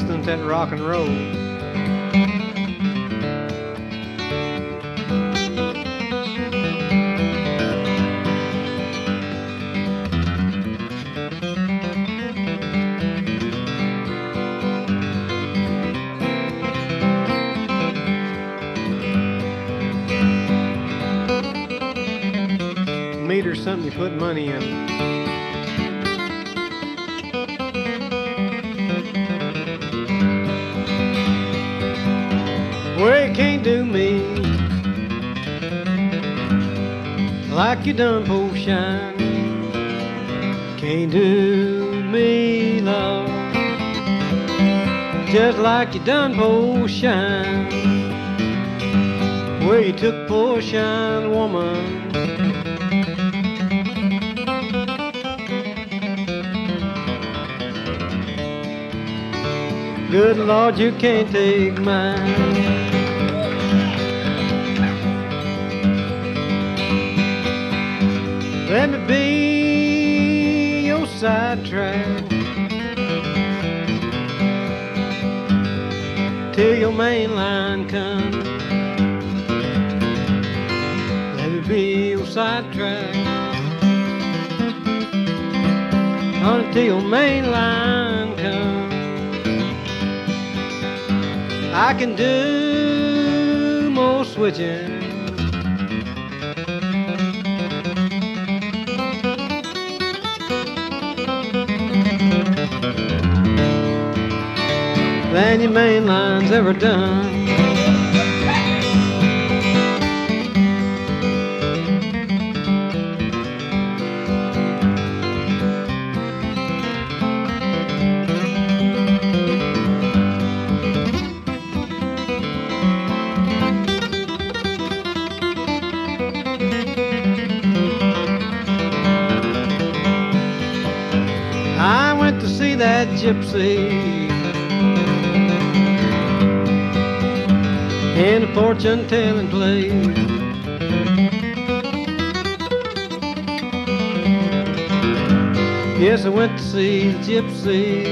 nothing's that rock and roll. Meter's something you put money in. Well, you can't do me like you done, poor shine. Can't do me, love, just like you done, poor shine. Well, you took poor shine, woman. Good Lord, you can't take mine. Let me be your sidetrack till your main line comes. Let me be your sidetrack until your main line comes. I can do more switching than your main line's ever done. I went to see that gypsy in a fortune-telling place. Yes, I went to see the gypsy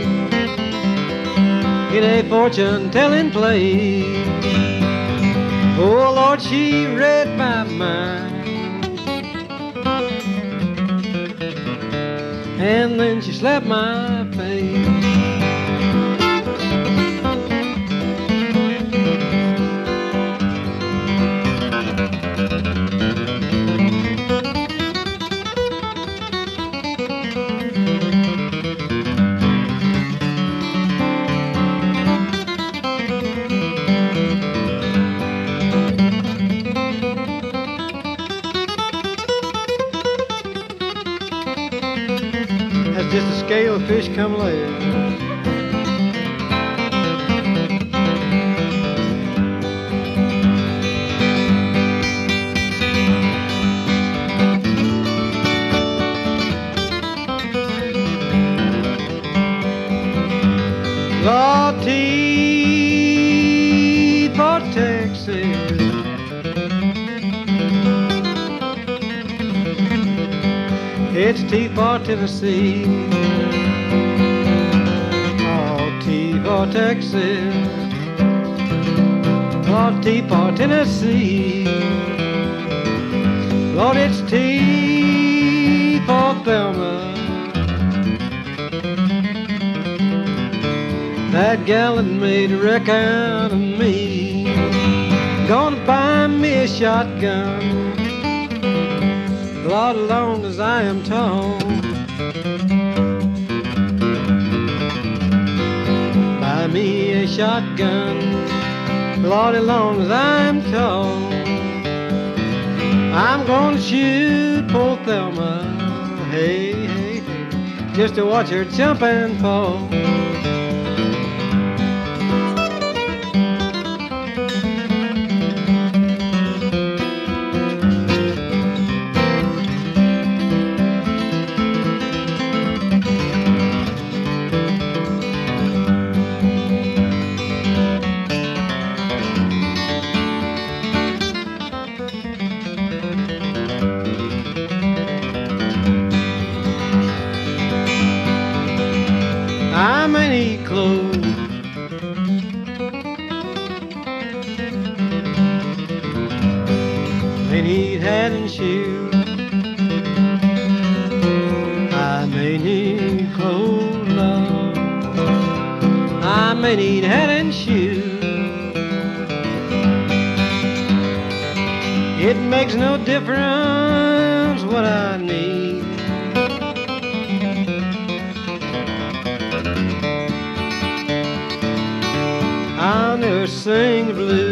in a fortune-telling place. Oh, Lord, she read my mind, and then she slapped my face. That's just a scale of fish come later. Lord, T for Texas, it's T for Tennessee. Oh, T for Texas, oh, T for Tennessee. Lord, it's T for Thelma. That gal that made a wreck out of me, gonna buy me a shotgun. Lord, as long as I am tall, buy me a shotgun. Lord, as long as I'm tall, I'm gonna shoot poor Thelma. Hey, hey, hey, just to watch her jump and fall. How many hat and shoes. I may need clothes, love. I may need hat and shoes. It makes no difference what I need. I'll never sing the blues